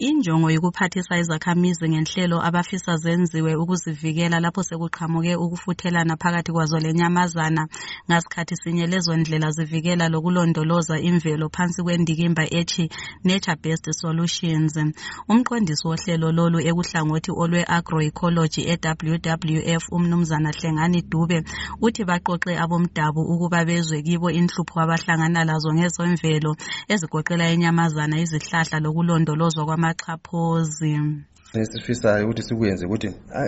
Injongo yokuphathisa izakhamizi ngenhlelo abafisa zenziwe ukuzivikela lapho sekuqhamuke ukufuthelana phakathi kwazo lenyamazana ngasikhathi sinye lezo ndlela zivikela lokulondoloza imvelo phansi kwendikimba ethi Nature Based Solutions. Umqondisi wohlelo lolu ekuhlangothi olwe-agroecology e-WWF umnumzana Hlengani Dube uthi baqoxe abomdabu ukuba bezwe kibo inhlupho abahlangana lazo ngezemvelo ezigoqela inyamazana, izihlahla lokulondolozwa kwamaxhaphozi. Esifisayo ukuthi sikwenze ukuthi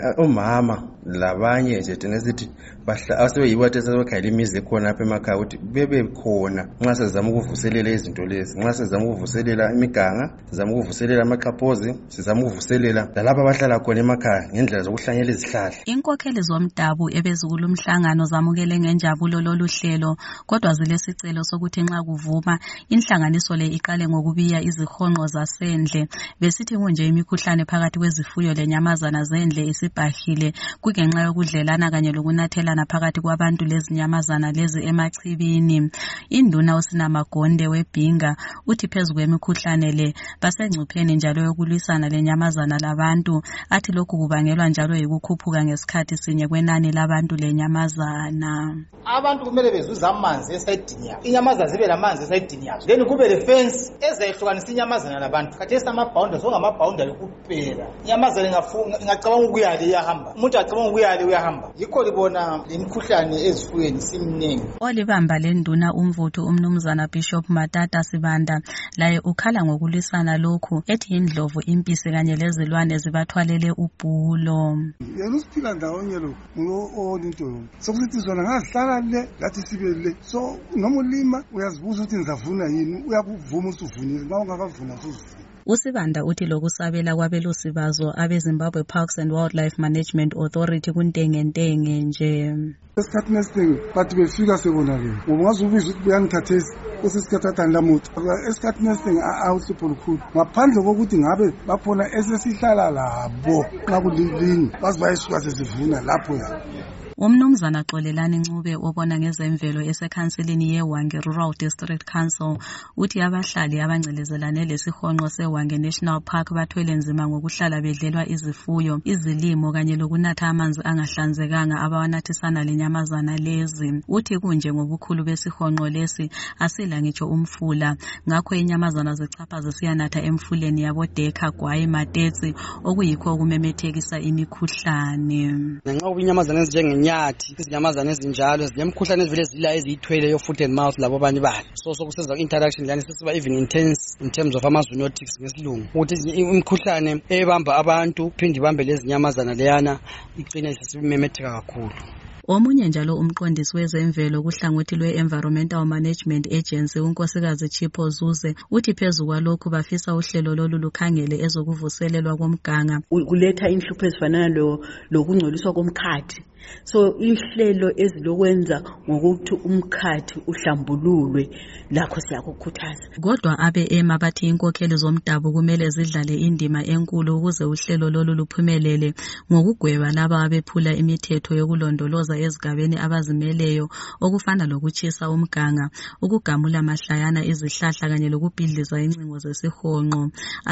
omama labanye nje thina sithi asebeyibo asebekhayela imizi ekhona apha emakhaya ukuthi bebe khona nxa sizama ukuvuselela izinto lezi, nxa sizama ukuvuselela imiganga, sizama ukuvuselela amaxhaphozi, sizama ukuvuselela lalapha abahlala khona emakhaya ngendlela zokuhlanyela izihlahla. Inkokheli zomdabu ebezikula umhlangano zamukele ngenjabulo lolu hlelo, kodwa zilesicelo sokuthi nxa kuvuma inhlanganiso le iqale ngokubiya izihonqo zasendle. Besithi kunje imikhuhlane phakathi kwezifuyo lenyamazana zendle isibhahile kungenxa yokudlelana kanye lokunathelana phakathi kwabantu lezinyamazana lezi emachibini. Induna uSinamagonde weBhinga uthi phezu kwemikhuhlane le basengcupheni njalo yokulwisana lenyamazana labantu, athi lokhu kubangelwa njalo yikukhuphuka ngesikhathi sinye kwenani labantu lenyamazana. Abantu kumele bezuza amanzi esayidini yabo, inyamazana zibe lamanzi esayidini yazo, then kube le fence ezayihlukanisa inyamazana labantu. Khathesi ama-boundaries ongamabhoundary kuphela, inyamazana ingacabanga ukuyale iyahamba, umuntu acabanga ukuyale uyahamba. Yikho libona lemikhuhlane ezifuyweni simningi. Olibamba lenduna umvuthu umnumzana Bishop Matata Sibanda laye ukhala ngokulwisana lokhu, ethi indlovu, impisi kanye lezilwane zibathwalele ubhulo. Yena usiphila ndawonye lo olinto yonke sokusithi zona ngazihlala le lathi sibe le, so noma ulima uyazibuza ukuthi ngizavuna yini, uyakuvuma usuvunile nxa ungakavuna usuvuna. Usibanda uthi lokusabela kwabelusi bazo abeZimbabwe Parks and Wildlife Management Authority kuntengentenge nje. Esikhathini esiningi bathi befika sebonakele ngoba ungazubiza ukuthi buyangithathesi kusesikhathi athandamuthi. Esikhathini esiningi awuhlupho lukhulu ngaphandle kokuthi ngabe bakhona esesihlala labo nxa kulilini bazi bayisuka sesivuna lapho ya. Umnumzana Xolelani Ncube obona ngezemvelo esekhansilini yeWange Rural District Council uthi abahlali abangcelezelane lesihonqo seWange National Park bathwele nzima ngokuhlala bedlelwa izifuyo, izilimo kanye lokunatha amanzi angahlanzekanga abawanathisana lenyamazana lezi. Uthi kunje ngobukhulu besihonqo lesi asila ngitsho umfula, ngakho inyamazana zichapha zisiyanatha emfuleni yabodeka, Gwayi, Matetsi okuyikho okumemethekisa imikhuhlane. Ngenxa inyamazana ezinjengenyathi, izinyamazana ezinjalo zinemikhuhlane ezivele zila eziyithwele yo foot and mouth labo bani bani. So kusenza interaction yani sisiba even intense in terms of amazoonotics ngesilungu. Ukuthi imikhuhlane ebamba abantu phinde ibambe lezi nyamazana leyana igcine sesibimemetheka kakhulu. Omunye njalo umqondisi wezemvelo kuhlangothi lwe-Environmental Management Agency unkosikazi Chipho Zuze uthi phezu kwalokhu bafisa uhlelo lolu lukhangele ezokuvuselelwa komganga, kuletha inhlupho ezifanana lokungcoliswa komkhathi. So ihlelo ezilokwenza ngokuthi umkhathi uhlambululwe lakho siyakukhuthaza. Kodwa abe-EMA bathi inkokheli zomdabu kumele zidlale indima enkulu ukuze uhlelo lolu luphumelele ngokugweba laba abephula imithetho yokulondoloza ezigabeni abazimeleyo okufana lokutshisa umganga, ukugamula mahlayana izihlahla kanye lokubhidliza incingo zesihonqo.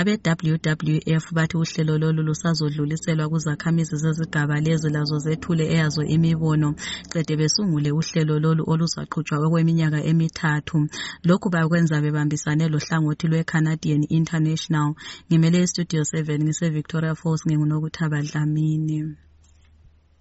Abe-WWF bathi uhlelo lolu lusazodluliselwa kuzakhamizi zezigaba lezi lazo zethule yazo imibono cede besungule uhlelo lolu oluzaqhutshwa okweminyaka emithathu. Lokhu bakwenza bebambisane lohlangothi lwe-Canadian International. Ngimele iStudio 7 ngise Victoria Falls, nginguNokuthaba Dlamini.